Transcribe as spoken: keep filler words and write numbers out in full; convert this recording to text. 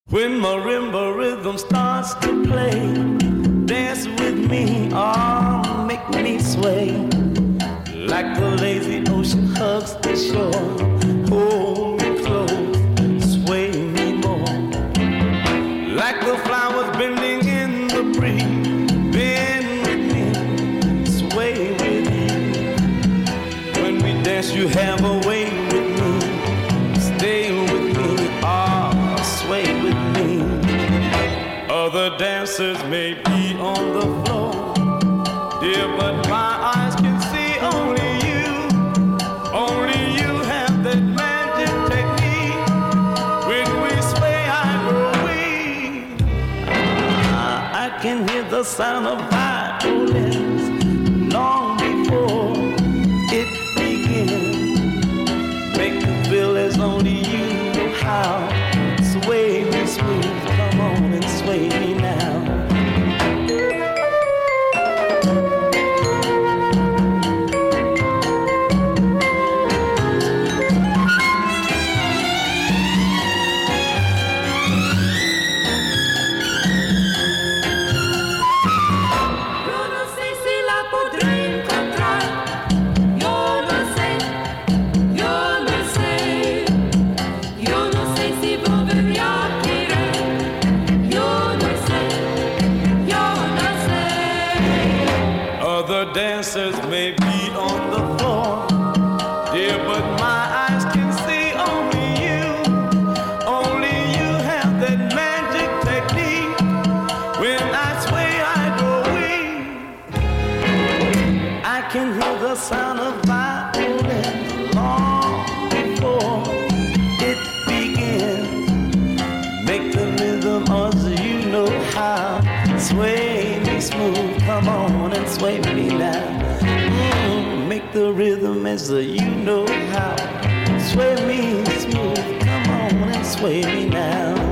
When marimba rhythm starts to play, dance with me, oh, make me sway. Like the lazy ocean hugs the shore, hold me close, sway me more. Like the flowers bending in the breeze, bend with me, sway with you. When we dance, you have a way with me, stay with me, oh, sway with me. Other dancers may be on the floor, dear, but my eyes can see only you. Only you have that magic technique. When we sway, I grow weak. Ah, I can hear the sound of violins long before it begins. Make me feel as only you know how. Sway me smooth, come on and sway me now. Dancers may be on the floor, dear, but my eyes can see only you. Only you have that magic technique. When I sway, I go weak. I can hear the sound of violin long before it begins. Make the rhythm as you know how. Sway me smooth, come on and sway me now. Mm, make the rhythm as you know how. Sway me smooth, come on and sway me now.